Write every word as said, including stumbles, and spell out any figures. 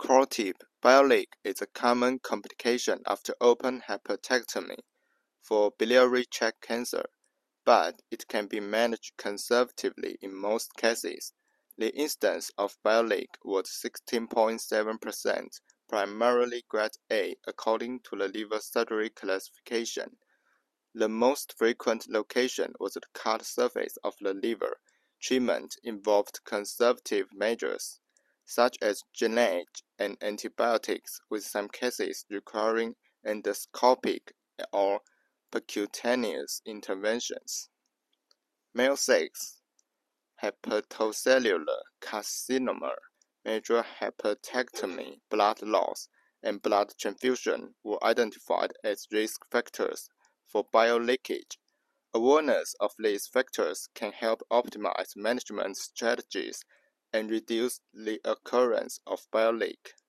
Core-tip bile-leak is a common complication after open hepatectomy for biliary tract cancer, but it can be managed conservatively in most cases. The incidence of bile-leak was sixteen point seven percent, primarily grade A according to the liver surgery classification. The most frequent location was the cut surface of the liver. Treatment involved conservative measures, such as drainage and antibiotics, with some cases requiring endoscopic or percutaneous interventions. Male six. Hepatocellular carcinoma, major hepatectomy, blood loss, and blood transfusion were identified as risk factors for bile leakage. Awareness of these factors can help optimize management strategies and reduce the occurrence of bile leak.